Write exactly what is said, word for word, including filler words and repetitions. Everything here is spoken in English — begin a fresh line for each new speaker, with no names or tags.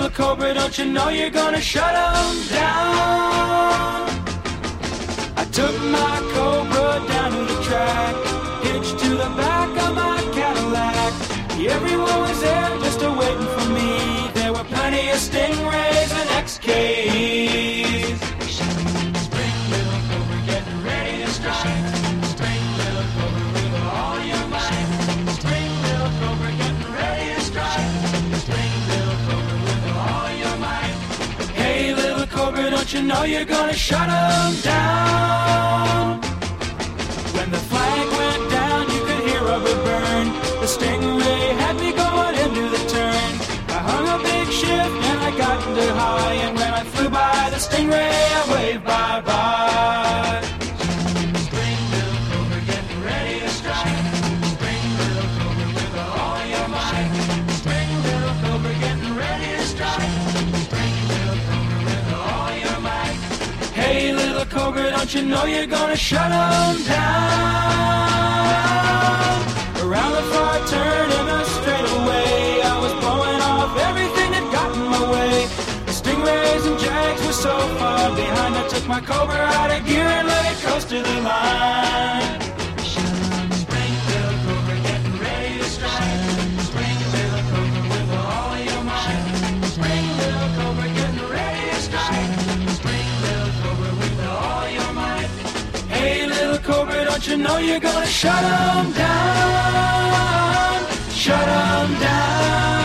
little cobra, don't you know you're gonna shut 'em down? I took my cobra down to the track, hitched to the back of my Cadillac. Everyone was there just a waiting for me. There were plenty of stingrays and X Ks. Spring, little cobra, getting ready to strike. Spring, little cobra, with all your might. Spring, little cobra, getting ready to strike. Spring, little cobra, with all your might. Hey, little cobra, don't you know you're gonna shut 'em down? When the flag went down, you could hear rubber burn. The stingray had me going into the turn. I hung a big shift and I got into high, and when I flew by the stingray, I waved bye-bye. Spring, little cobra, getting ready to strike. Spring, little cobra, with all your might. Spring, little cobra, getting ready to strike. Spring, little cobra, with all your might. Hey, little cobra, don't you know you're gonna shut 'em down? Around the far turn in a straightaway, I was blowing off everything that got in my way. The stingrays and jags were so far behind, I took my cobra out of gear and let it coast to the line. Spring, little cobra, getting ready to strike. Spring, little cobra, with all your might. Spring, little cobra, getting ready to strike. Spring, little cobra, with all your might. Hey, little cobra, don't you know you're gonna shut 'em down? Shut 'em down.